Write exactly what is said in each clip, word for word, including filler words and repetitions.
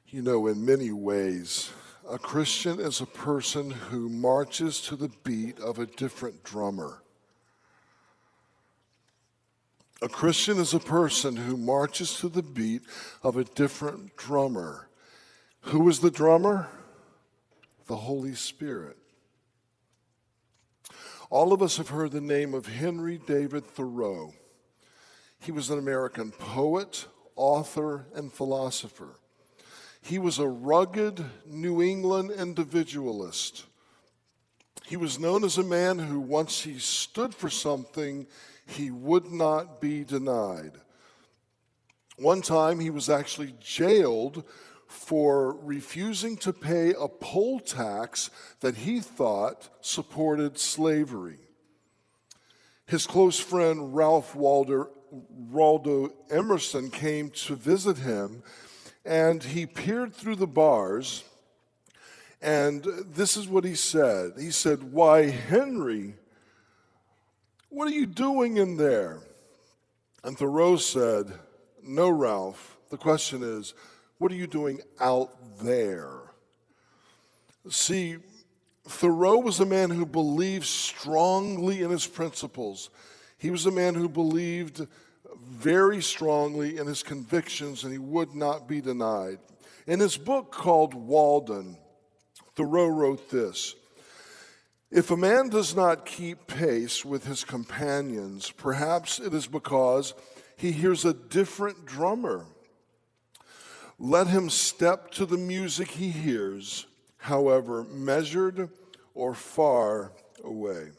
You know, in many ways, a Christian is a person who marches to the beat of a different drummer. A Christian is a person who marches to the beat of a different drummer. Who is the drummer? The Holy Spirit. All of us have heard the name of Henry David Thoreau. He was an American poet, author, and philosopher. He was a rugged New England individualist. He was known as a man who, once he stood for something, he would not be denied. One time, he was actually jailed for refusing to pay a poll tax that he thought supported slavery. His close friend, Ralph Waldo, Waldo Emerson, came to visit him, and he peered through the bars, and this is what he said. He said, "Why, Henry, what are you doing in there?" And Thoreau said, "No, Ralph, the question is, what are you doing out there?" See, Thoreau was a man who believed strongly in his principles. He was a man who believed very strongly in his convictions, and he would not be denied. In his book called Walden, Thoreau wrote this: "If a man does not keep pace with his companions, perhaps it is because he hears a different drummer. Let him step to the music he hears, however measured or far away."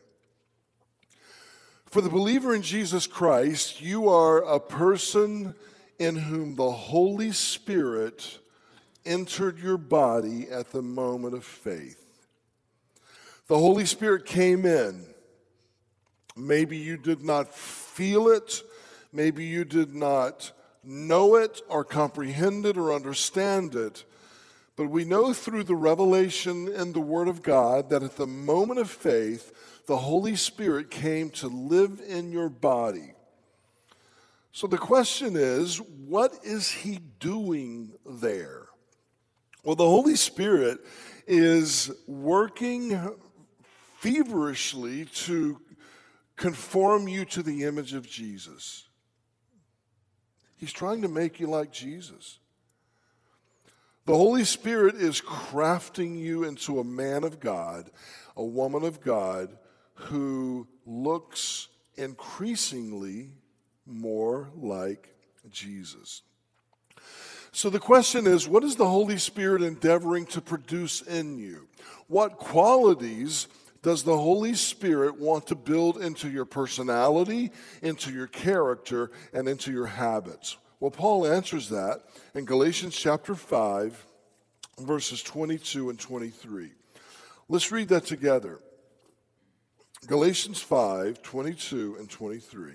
For the believer in Jesus Christ, you are a person in whom the Holy Spirit entered your body at the moment of faith. The Holy Spirit came in. Maybe you did not feel it. Maybe you did not know it or comprehend it or understand it. But we know through the revelation in the Word of God that at the moment of faith, the Holy Spirit came to live in your body. So the question is, what is he doing there? Well, the Holy Spirit is working feverishly to conform you to the image of Jesus. He's trying to make you like Jesus. The Holy Spirit is crafting you into a man of God, a woman of God, who looks increasingly more like Jesus. So the question is, what is the Holy Spirit endeavoring to produce in you? What qualities does the Holy Spirit want to build into your personality, into your character, and into your habits? Well, Paul answers that in Galatians chapter five, verses twenty-two and twenty-three. Let's read that together. Galatians five, twenty-two and twenty-three.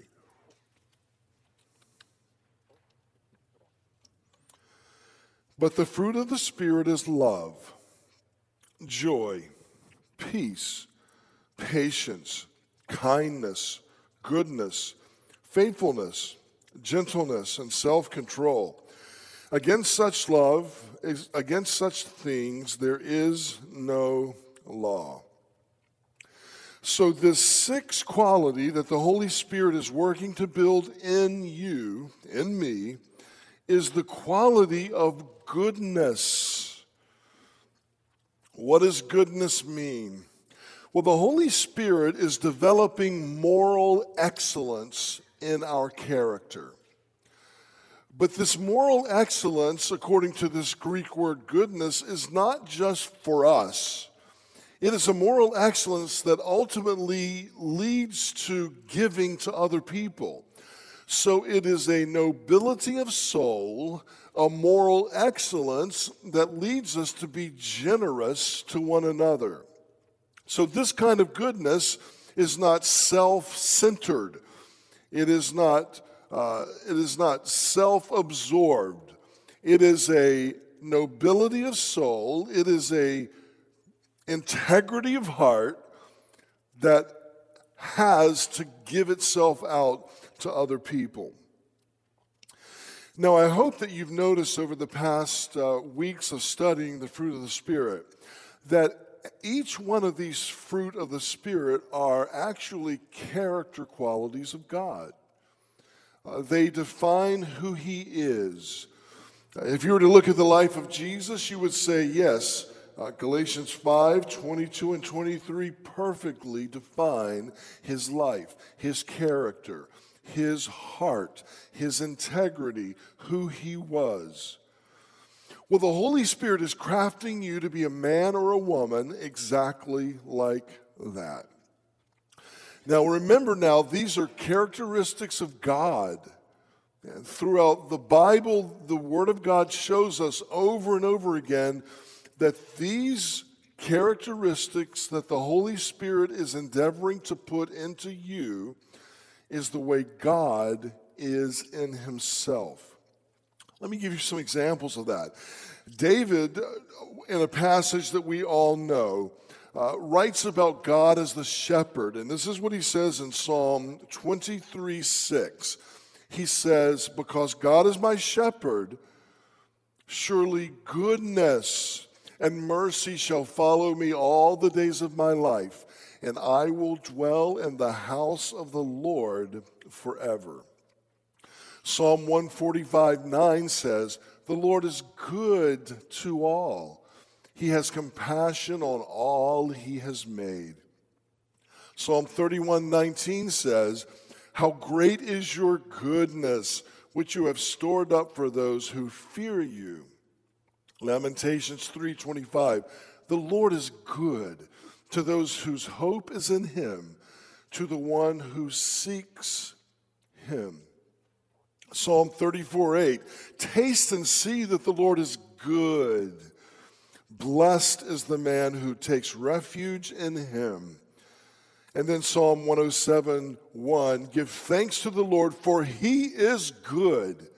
"But the fruit of the Spirit is love, joy, peace, patience, kindness, goodness, faithfulness, gentleness, and self-control. Against such love, against such things, there is no law." So this sixth quality that the Holy Spirit is working to build in you, in me, is the quality of goodness. What does goodness mean? Well, the Holy Spirit is developing moral excellence in our character. But this moral excellence, according to this Greek word goodness, is not just for us. It is a moral excellence that ultimately leads to giving to other people. So it is a nobility of soul, a moral excellence that leads us to be generous to one another. So this kind of goodness is not self-centered. It is not, uh, it is not self-absorbed. It is a nobility of soul. It is a integrity of heart that has to give itself out to other people. Now, I hope that you've noticed over the past uh, weeks of studying the fruit of the Spirit that each one of these fruit of the Spirit are actually character qualities of God. Uh, they define who He is. Uh, if you were to look at the life of Jesus, you would say, yes, uh, Galatians five, twenty-two and twenty-three perfectly define His life, His character, His heart, His integrity, who He was. Well, the Holy Spirit is crafting you to be a man or a woman exactly like that. Now, remember now, these are characteristics of God. And throughout the Bible, the Word of God shows us over and over again that these characteristics that the Holy Spirit is endeavoring to put into you is the way God is in Himself. Let me give you some examples of that. David, in a passage that we all know, uh, writes about God as the shepherd. And this is what he says in Psalm twenty-three six. He says, because God is my shepherd, surely goodness and mercy shall follow me all the days of my life, and I will dwell in the house of the Lord forever. Psalm one forty-five nine says, the Lord is good to all. He has compassion on all He has made. Psalm thirty-one nineteen says, how great is your goodness, which you have stored up for those who fear you. Lamentations three twenty-five, the Lord is good to those whose hope is in Him, to the one who seeks Him. Psalm thirty-four eight, taste and see that the Lord is good. Blessed is the man who takes refuge in Him. And then Psalm one oh seven one, give thanks to the Lord, for He is good.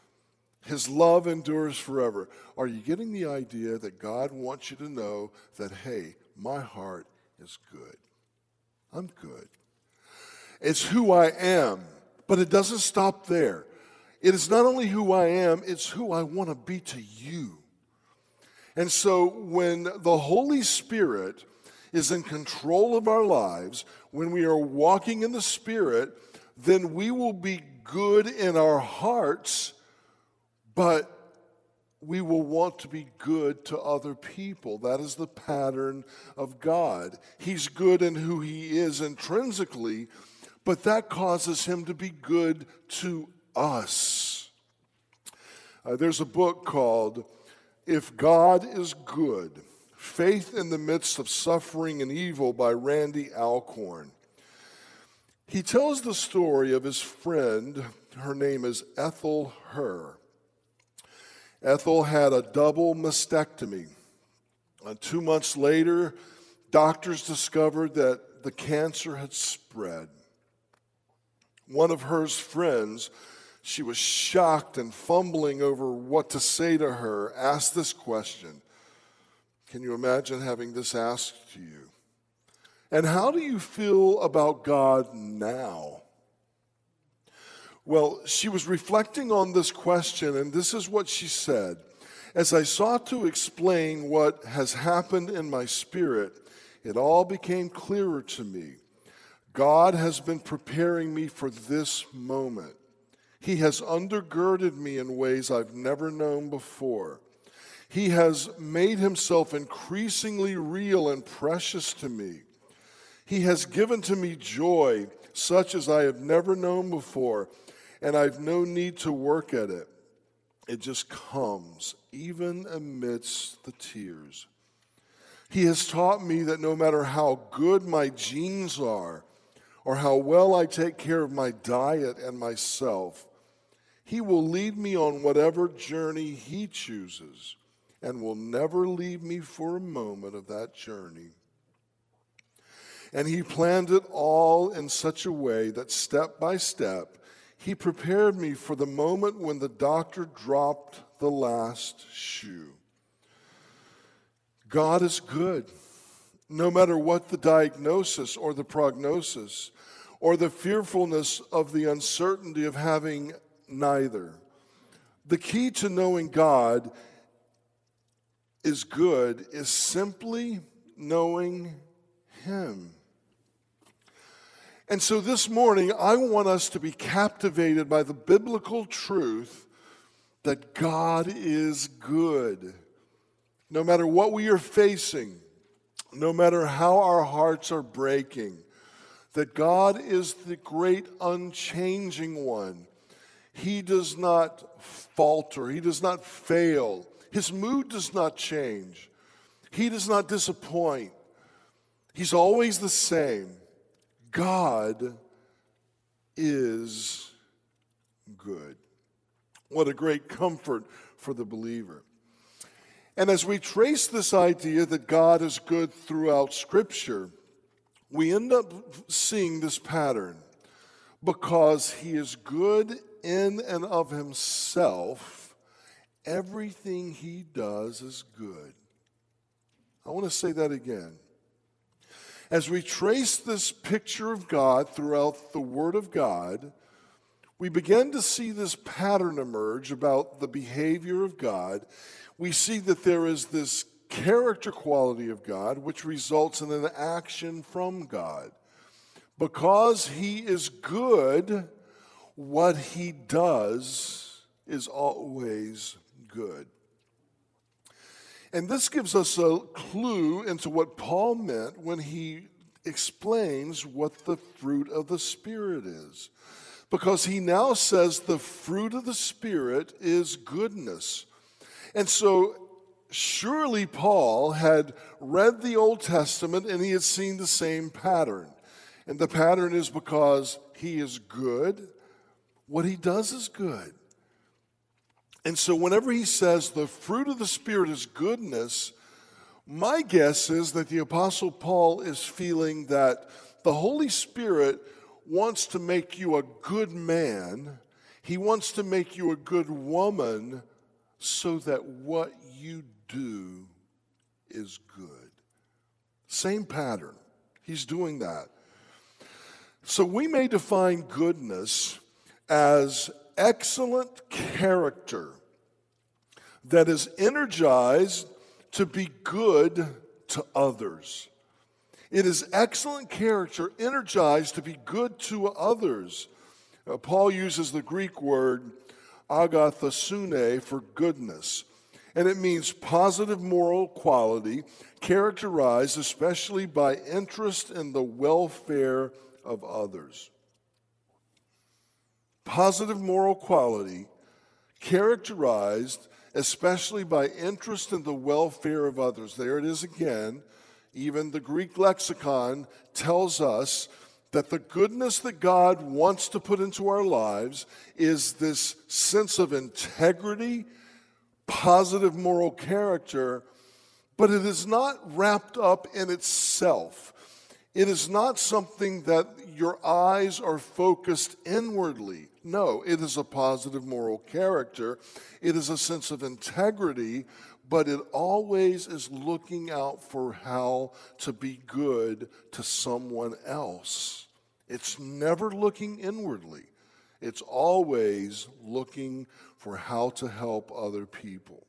His love endures forever. Are you getting the idea that God wants you to know that, hey, my heart is good? I'm good. It's who I am, but it doesn't stop there. It is not only who I am, it's who I want to be to you. And so when the Holy Spirit is in control of our lives, when we are walking in the Spirit, then we will be good in our hearts, but we will want to be good to other people. That is the pattern of God. He's good in who He is intrinsically, but that causes Him to be good to us. Uh, there's a book called If God is Good, Faith in the Midst of Suffering and Evil by Randy Alcorn. He tells the story of his friend. Her name is Ethel Herr. Ethel had a double mastectomy. Uh, two months later, doctors discovered that the cancer had spread. One of Herr's friends, she was shocked and fumbling over what to say to her, asked this question. Can you imagine having this asked to you? And how do you feel about God now? Well, she was reflecting on this question, and this is what she said. As I sought to explain what has happened in my spirit, it all became clearer to me. God has been preparing me for this moment. He has undergirded me in ways I've never known before. He has made Himself increasingly real and precious to me. He has given to me joy such as I have never known before, and I've no need to work at it. It just comes, even amidst the tears. He has taught me that no matter how good my genes are, or how well I take care of my diet and myself, He will lead me on whatever journey He chooses, and will never leave me for a moment of that journey. And He planned it all in such a way that step by step, He prepared me for the moment when the doctor dropped the last shoe. God is good, no matter what the diagnosis or the prognosis, or the fearfulness of the uncertainty of having neither. The key to knowing God is good is simply knowing Him. And so this morning, I want us to be captivated by the biblical truth that God is good. No matter what we are facing, no matter how our hearts are breaking, that God is the great unchanging one. He does not falter. He does not fail. His mood does not change. He does not disappoint. He's always the same. God is good. What a great comfort for the believer. And as we trace this idea that God is good throughout Scripture, we end up seeing this pattern. Because He is good in and of Himself, everything He does is good. I want to say that again. As we trace this picture of God throughout the Word of God, we begin to see this pattern emerge about the behavior of God. We see that there is this character quality of God which results in an action from God. Because He is good, what He does is always good. And this gives us a clue into what Paul meant when he explains what the fruit of the Spirit is. Because he now says the fruit of the Spirit is goodness. And so surely Paul had read the Old Testament and he had seen the same pattern. And the pattern is because He is good, what He does is good. And so whenever he says the fruit of the Spirit is goodness, my guess is that the Apostle Paul is feeling that the Holy Spirit wants to make you a good man. He wants to make you a good woman so that what you do is good. Same pattern. He's doing that. So we may define goodness as excellent character that is energized to be good to others. It is excellent character energized to be good to others. Uh, Paul uses the Greek word agathosune for goodness, and it means positive moral quality characterized especially by interest in the welfare of others. Positive moral quality characterized especially by interest in the welfare of others. There it is again. Even the Greek lexicon tells us that the goodness that God wants to put into our lives is this sense of integrity, positive moral character, but it is not wrapped up in itself. It is not something that your eyes are focused inwardly. No, it is a positive moral character. It is a sense of integrity, but it always is looking out for how to be good to someone else. It's never looking inwardly. It's always looking for how to help other people.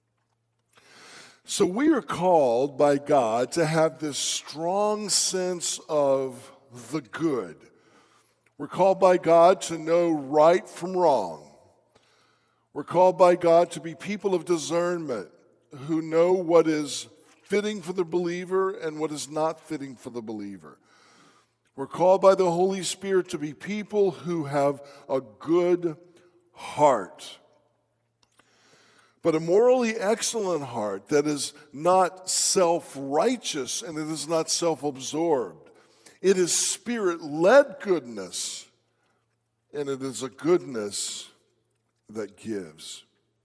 So we are called by God to have this strong sense of the good. We're called by God to know right from wrong. We're called by God to be people of discernment who know what is fitting for the believer and what is not fitting for the believer. We're called by the Holy Spirit to be people who have a good heart. But a morally excellent heart that is not self-righteous and it is not self-absorbed. It is Spirit-led goodness, and it is a goodness that gives.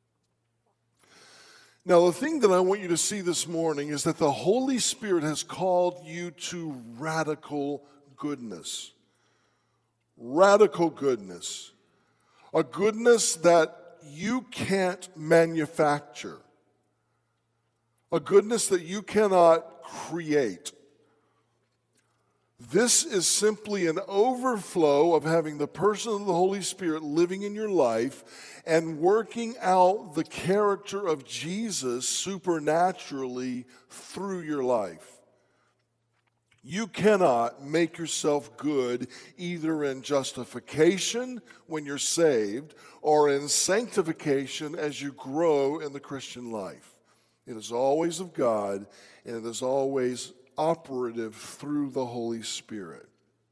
Now, the thing that I want you to see this morning is that the Holy Spirit has called you to radical goodness. Radical goodness. A goodness that you can't manufacture. A goodness that you cannot create. This is simply an overflow of having the person of the Holy Spirit living in your life and working out the character of Jesus supernaturally through your life. You cannot make yourself good either in justification when you're saved or in sanctification as you grow in the Christian life. It is always of God, and it is always operative through the Holy Spirit.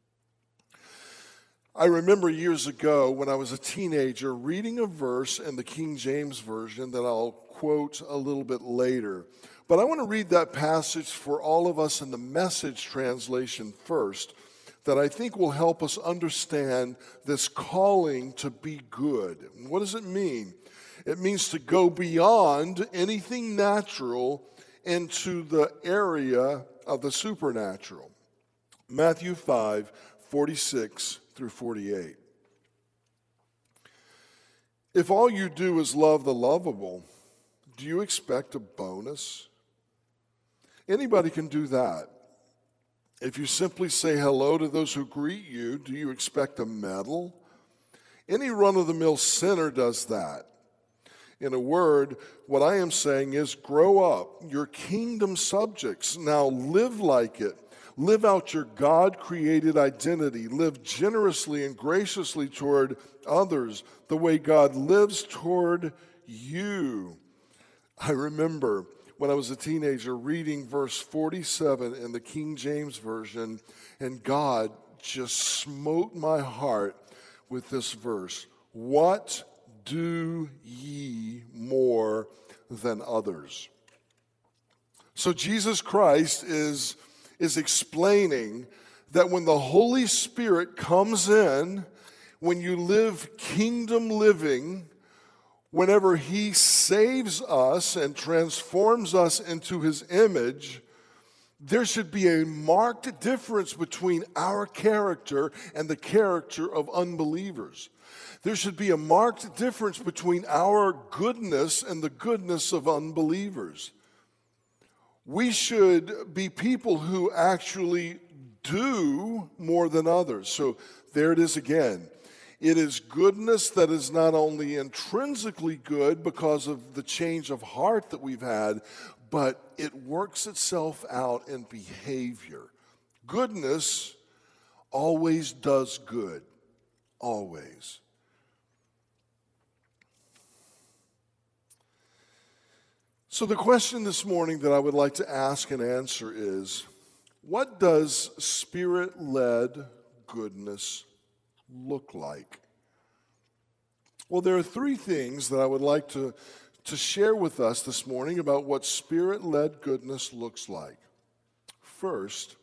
I remember years ago when I was a teenager reading a verse in the King James Version that I'll quote a little bit later. But I want to read that passage for all of us in the Message translation first, that I think will help us understand this calling to be good. What does it mean? It means to go beyond anything natural into the area of the supernatural. Matthew five, forty-six through forty-eight. If all you do is love the lovable, do you expect a bonus? Anybody can do that. If you simply say hello to those who greet you, do you expect a medal? Any run-of-the-mill sinner does that. In a word, what I am saying is grow up. You're kingdom subjects. Now live like it. Live out your God-created identity. Live generously and graciously toward others the way God lives toward you. I remember when I was a teenager reading verse forty-seven in the King James Version, and God just smote my heart with this verse. What do ye more than others? So Jesus Christ is, is explaining that when the Holy Spirit comes in, when you live kingdom living, whenever he saves us and transforms us into his image, there should be a marked difference between our character and the character of unbelievers. There should be a marked difference between our goodness and the goodness of unbelievers. We should be people who actually do more than others. So there it is again. It is goodness that is not only intrinsically good because of the change of heart that we've had, but it works itself out in behavior. Goodness always does good. Always. So the question this morning that I would like to ask and answer is, what does Spirit-led goodness look like? Well, there are three things that I would like to, to share with us this morning about what Spirit-led goodness looks like. First,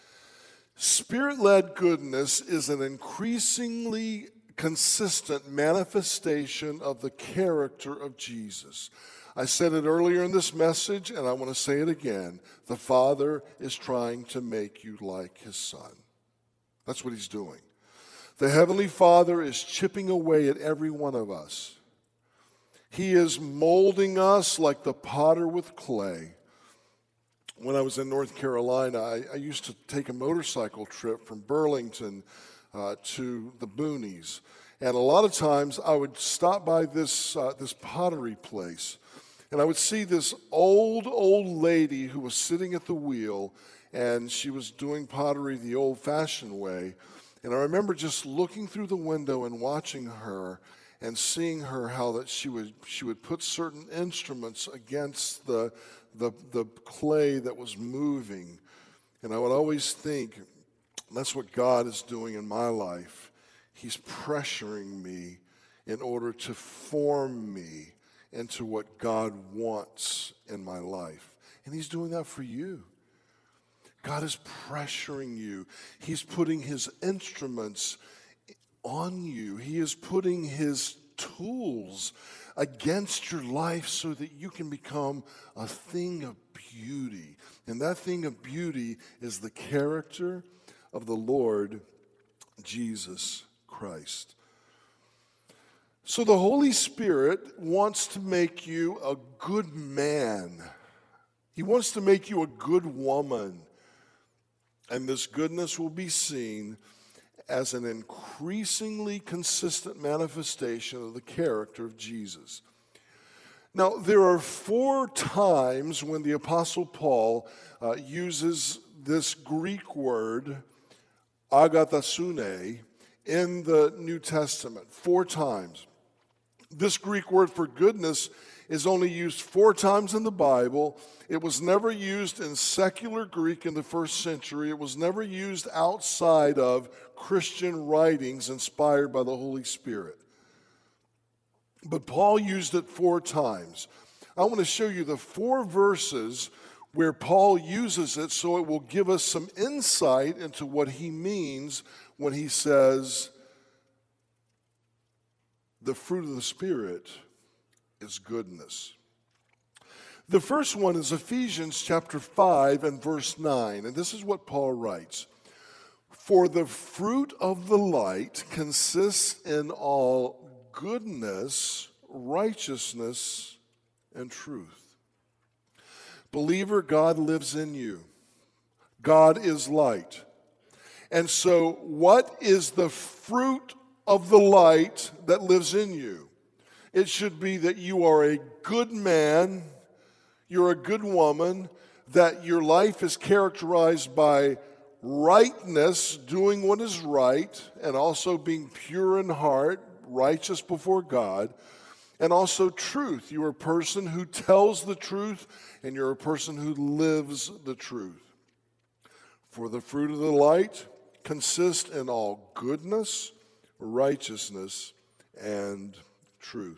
Spirit-led goodness is an increasingly consistent manifestation of the character of Jesus. I said it earlier in this message, and I want to say it again. The Father is trying to make you like his Son. That's what he's doing. The Heavenly Father is chipping away at every one of us. He is molding us like the potter with clay. When I was in North Carolina, I, I used to take a motorcycle trip from Burlington uh, to the boonies. And a lot of times I would stop by this, uh, this pottery place. And I would see this old, old lady who was sitting at the wheel, and she was doing pottery the old-fashioned way. And I remember just looking through the window and watching her and seeing her, how that she would she would put certain instruments against the, the, the clay that was moving. And I would always think, that's what God is doing in my life. He's pressuring me in order to form me into what God wants in my life. And he's doing that for you. God is pressuring you. He's putting his instruments on you. He is putting his tools against your life so that you can become a thing of beauty. And that thing of beauty is the character of the Lord Jesus Christ. So the Holy Spirit wants to make you a good man. He wants to make you a good woman. And this goodness will be seen as an increasingly consistent manifestation of the character of Jesus. Now, there are four times when the Apostle Paul uh, uses this Greek word, agathosune, in the New Testament. Four times. This Greek word for goodness is only used four times in the Bible. It was never used in secular Greek in the first century. It was never used outside of Christian writings inspired by the Holy Spirit. But Paul used it four times. I want to show you the four verses where Paul uses it so it will give us some insight into what he means when he says, the fruit of the Spirit is goodness. The first one is Ephesians chapter five and verse nine, and this is what Paul writes. For the fruit of the light consists in all goodness, righteousness, and truth. Believer, God lives in you. God is light. And so what is the fruit of the light that lives in you? It should be that you are a good man, you're a good woman, that your life is characterized by rightness, doing what is right, and also being pure in heart, righteous before God, and also truth. You're a person who tells the truth, and you're a person who lives the truth. For the fruit of the light consists in all goodness, righteousness, and truth.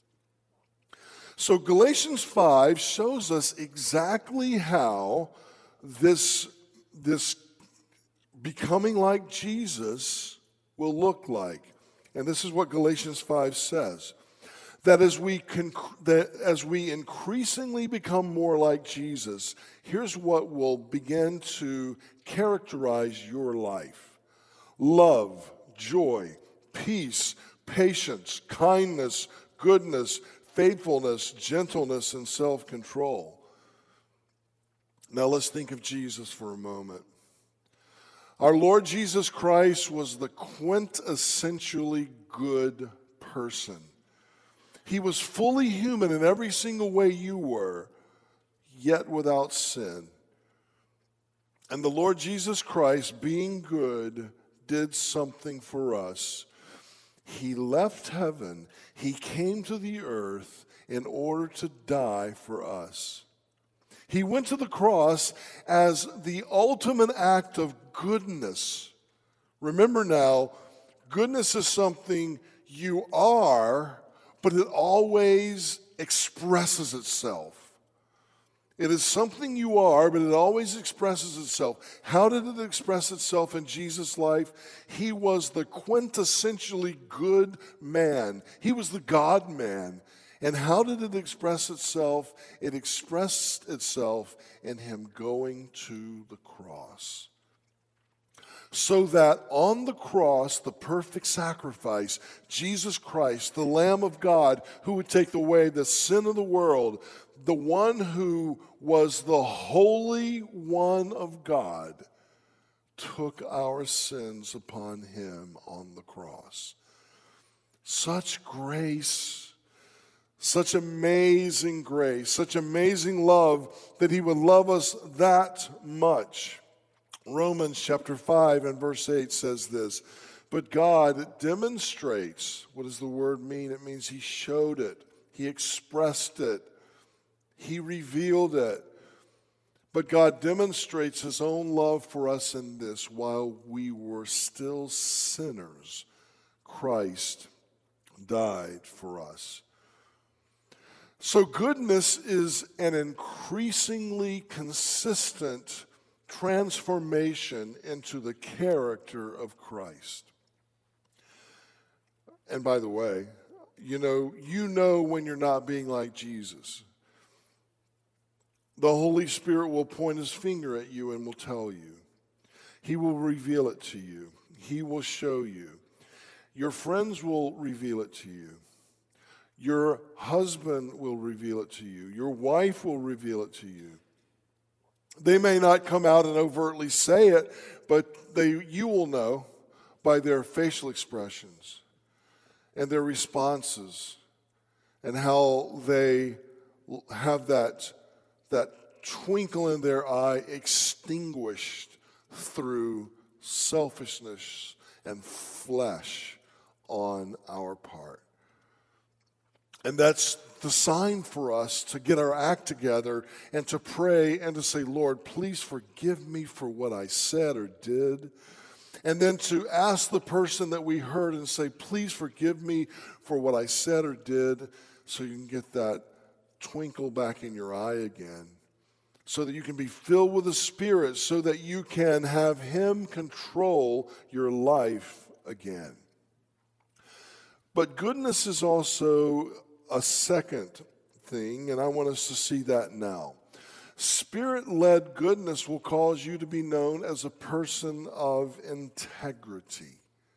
So Galatians five shows us exactly how this, this becoming like Jesus will look like. And this is what Galatians five says. That as we conc- that as we increasingly become more like Jesus, here's what will begin to characterize your life. Love, joy, peace, patience, kindness, goodness, faithfulness, gentleness, and self-control. Now let's think of Jesus for a moment. Our Lord Jesus Christ was the quintessentially good person. He was fully human in every single way you were, yet without sin. And the Lord Jesus Christ, being good, did something for us. He left heaven. He came to the earth in order to die for us. He went to the cross as the ultimate act of goodness. Remember now, goodness is something you are, but it always expresses itself. It is something you are, but it always expresses itself. How did it express itself in Jesus' life? He was the quintessentially good man. He was the God-man. And how did it express itself? It expressed itself in him going to the cross. So that on the cross, the perfect sacrifice, Jesus Christ, the Lamb of God, who would take away the sin of the world, the one who was the Holy One of God, took our sins upon him on the cross. Such grace, such amazing grace, such amazing love that he would love us that much. Romans chapter five and verse eight says this, but God demonstrates, what does the word mean? It means he showed it, he expressed it, he revealed it. But God demonstrates his own love for us in this: while we were still sinners, Christ died for us. So goodness is an increasingly consistent transformation into the character of Christ. And by the way, you know, you know when you're not being like Jesus. The Holy Spirit will point his finger at you and will tell you. He will reveal it to you. He will show you. Your friends will reveal it to you. Your husband will reveal it to you. Your wife will reveal it to you. They may not come out and overtly say it, but they, you will know by their facial expressions and their responses and how they have that, that twinkle in their eye extinguished through selfishness and flesh on our part. And that's the sign for us to get our act together and to pray and to say, Lord, please forgive me for what I said or did. And then to ask the person that we heard and say, please forgive me for what I said or did, so you can get that twinkle back in your eye again, so that you can be filled with the Spirit, so that you can have Him control your life again. But goodness is also a second thing, and I want us to see that now. Spirit-led goodness will cause you to be known as a person of integrity.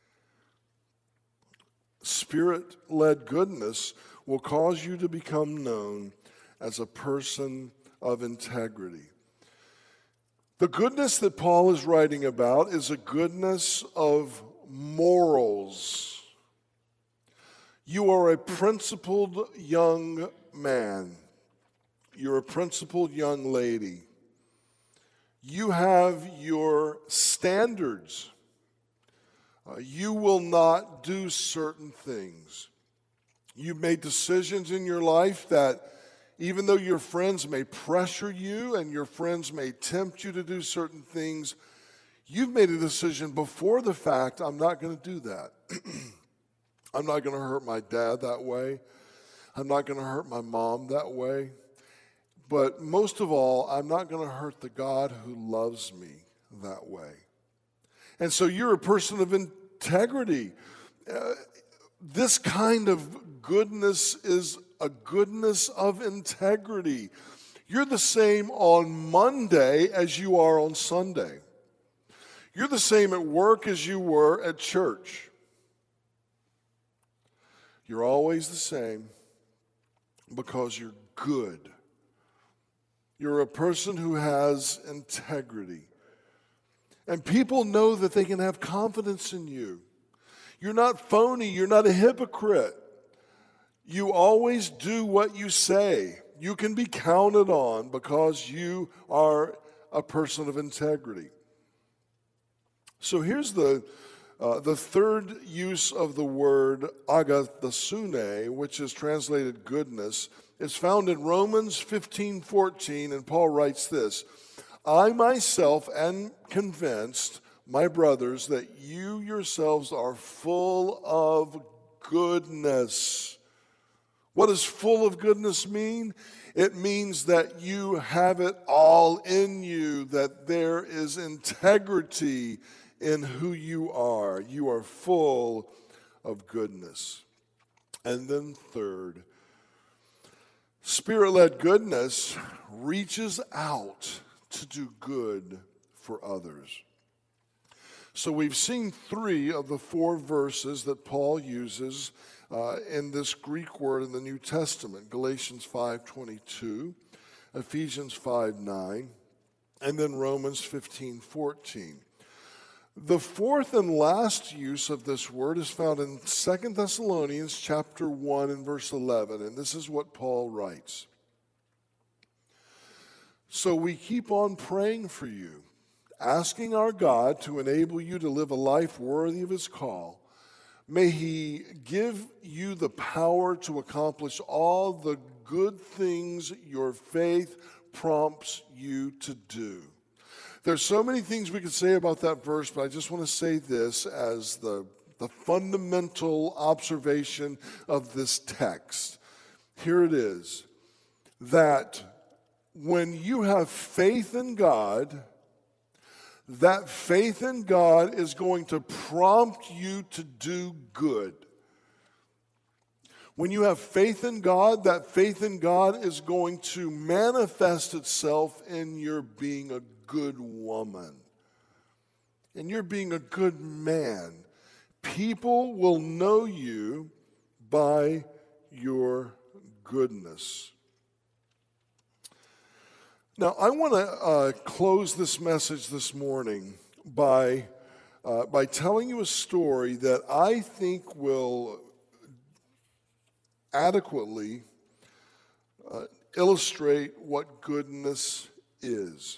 Spirit-led goodness will cause you to become known as a person of integrity. The goodness that Paul is writing about is a goodness of morals. You are a principled young man. You're a principled young lady. You have your standards. Uh, you will not do certain things. You've made decisions in your life that even though your friends may pressure you and your friends may tempt you to do certain things, you've made a decision before the fact, I'm not going to do that. I'm not going to hurt my dad that way. I'm not going to hurt my mom that way. But most of all, I'm not going to hurt the God who loves me that way. And so you're a person of integrity. Uh, this kind of goodness is a goodness of integrity. You're the same on Monday as you are on Sunday. You're the same at work as you were at church. You're always the same because you're good. You're a person who has integrity. And people know that they can have confidence in you. You're not phony. You're not a hypocrite. You always do what you say. You can be counted on because you are a person of integrity. So here's the uh, the third use of the word agathosune, which is translated goodness. It's found in Romans fifteen fourteen, and Paul writes this: I myself am convinced, my brothers, that you yourselves are full of goodness. What does full of goodness mean? It means that you have it all in you, that there is integrity in who you are. You are full of goodness. And then third, Spirit-led goodness reaches out to do good for others. So we've seen three of the four verses that Paul uses uh, in this Greek word in the New Testament: Galatians five twenty-two, Ephesians five nine, and then Romans fifteen fourteen. The fourth and last use of this word is found in Second Thessalonians chapter one and verse eleven, and this is what Paul writes. So we keep on praying for you, asking our God to enable you to live a life worthy of His call. May He give you the power to accomplish all the good things your faith prompts you to do. There's so many things we could say about that verse, but I just want to say this as the, the fundamental observation of this text. Here it is, that when you have faith in God, that faith in God is going to prompt you to do good. When you have faith in God, that faith in God is going to manifest itself in your being a good woman, and you're being a good man. People will know you by your goodness. Now, I want to uh, close this message this morning by, uh, by telling you a story that I think will adequately uh, illustrate what goodness is.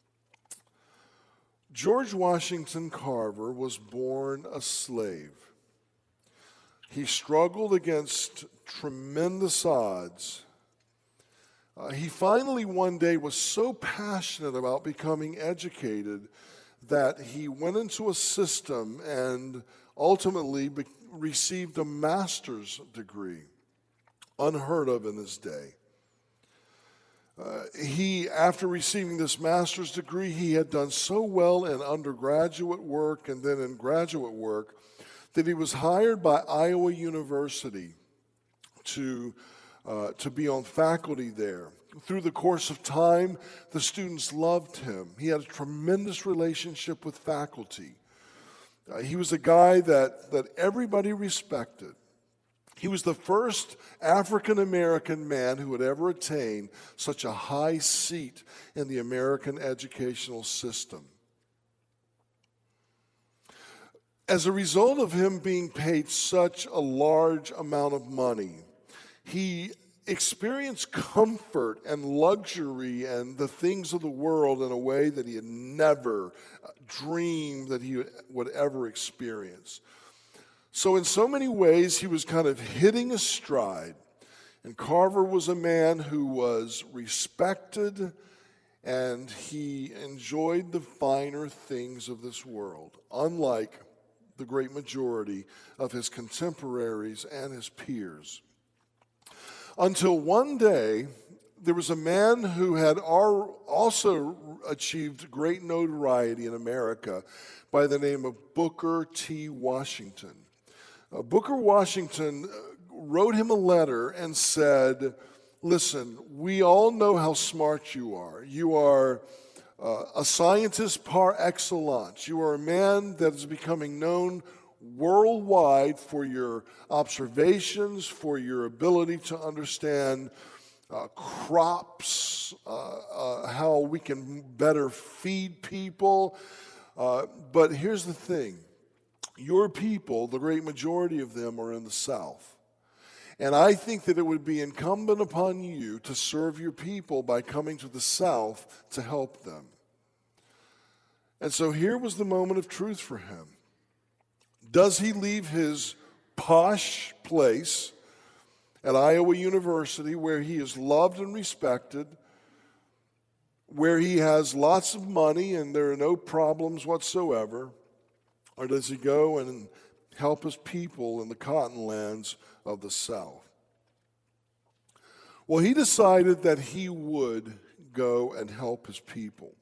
George Washington Carver was born a slave. He struggled against tremendous odds. Uh, he finally one day was so passionate about becoming educated that he went into a system and ultimately be- received a master's degree, unheard of in his day. Uh, he, after receiving this master's degree, he had done so well in undergraduate work and then in graduate work that he was hired by Iowa University to, uh, to be on faculty there. Through the course of time, the students loved him. He had a tremendous relationship with faculty. Uh, he was a guy that, that everybody respected. He was the first African-American man who had ever attained such a high seat in the American educational system. As a result of him being paid such a large amount of money, he experienced comfort and luxury and the things of the world in a way that he had never dreamed that he would ever experience. So in so many ways, he was kind of hitting a stride. And Carver was a man who was respected, and he enjoyed the finer things of this world, unlike the great majority of his contemporaries and his peers. Until one day, there was a man who had also achieved great notoriety in America by the name of Booker T. Washington. Uh, Booker Washington wrote him a letter and said, listen, we all know how smart you are. You are uh, a scientist par excellence. You are a man that is becoming known worldwide for your observations, for your ability to understand uh, crops, uh, uh, how we can better feed people. Uh, but here's the thing. Your people, the great majority of them, are in the South. And I think that it would be incumbent upon you to serve your people by coming to the South to help them. And so here was the moment of truth for him. Does he leave his posh place at Iowa University, where he is loved and respected, where he has lots of money and there are no problems whatsoever? Or does he go and help his people in the cottonlands of the South? Well, he decided that he would go and help his people.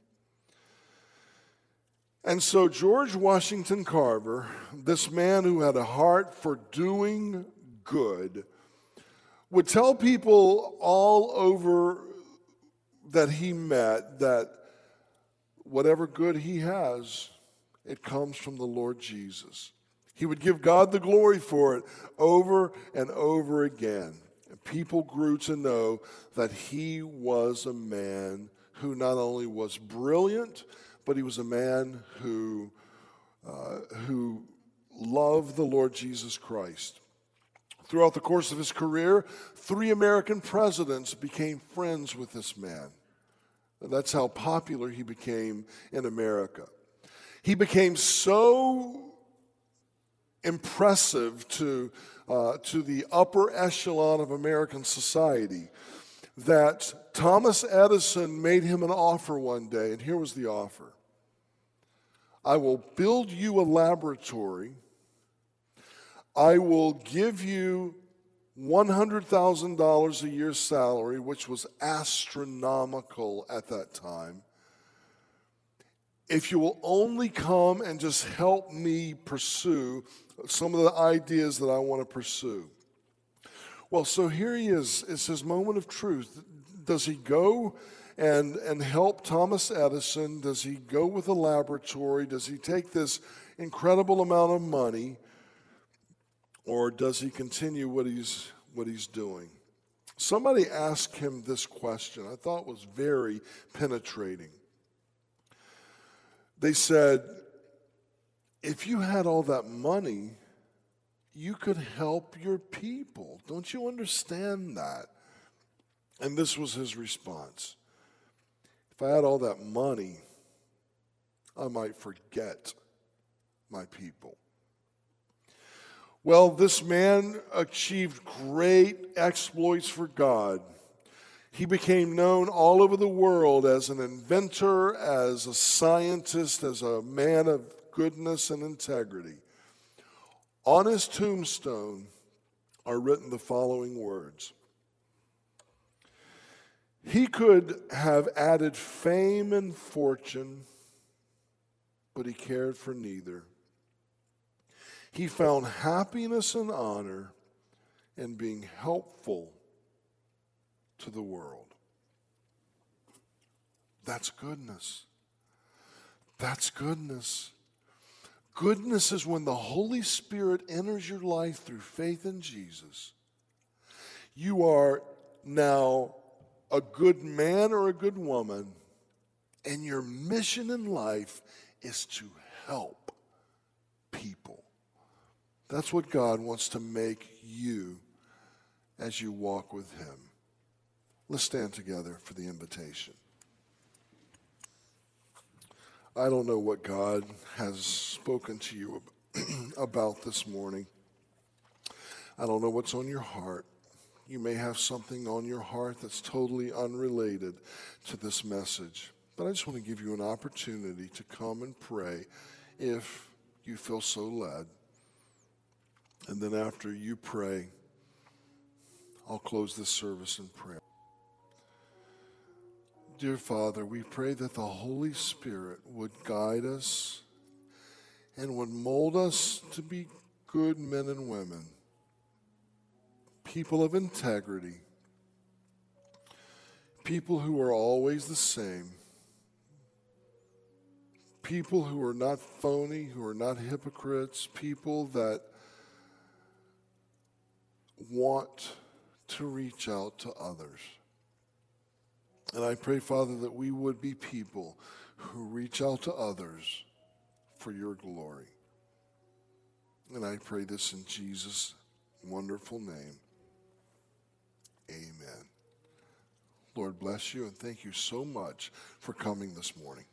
And so George Washington Carver, this man who had a heart for doing good, would tell people all over that he met that whatever good he has, it comes from the Lord Jesus. He would give God the glory for it over and over again. And people grew to know that he was a man who not only was brilliant, but he was a man who, uh, who loved the Lord Jesus Christ. Throughout the course of his career, three American presidents became friends with this man. And that's how popular he became in America. He became so impressive to, uh, to the upper echelon of American society that Thomas Edison made him an offer one day, and here was the offer. I will build you a laboratory. I will give you one hundred thousand dollars a year salary, which was astronomical at that time, if you will only come and just help me pursue some of the ideas that I want to pursue. Well, so here he is. It's his moment of truth. Does he go and, and help Thomas Edison? Does he go with a laboratory? Does he take this incredible amount of money? Or does he continue what he's, what he's doing? somebody asked him this question I thought was very penetrating. They said, if you had all that money, you could help your people. Don't you understand that? And this was his response. If I had all that money, I might forget my people. Well, this man achieved great exploits for God. He became known all over the world as an inventor, as a scientist, as a man of goodness and integrity. On his tombstone are written the following words. He could have added fame and fortune, but he cared for neither. He found happiness and honor in being helpful to the world. That's goodness. That's goodness. Goodness is when the Holy Spirit enters your life through faith in Jesus. You are now a good man or a good woman, and your mission in life is to help people. That's what God wants to make you as you walk with him. Let's stand together for the invitation. I don't know what God has spoken to you about this morning. I don't know what's on your heart. You may have something on your heart that's totally unrelated to this message. But I just want to give you an opportunity to come and pray if you feel so led. And then after you pray, I'll close this service in prayer. Dear Father, we pray that the Holy Spirit would guide us and would mold us to be good men and women, people of integrity, people who are always the same, people who are not phony, who are not hypocrites, people that want to reach out to others. And I pray, Father, that we would be people who reach out to others for your glory. And I pray this in Jesus' wonderful name. Amen. Lord bless you, and thank you so much for coming this morning.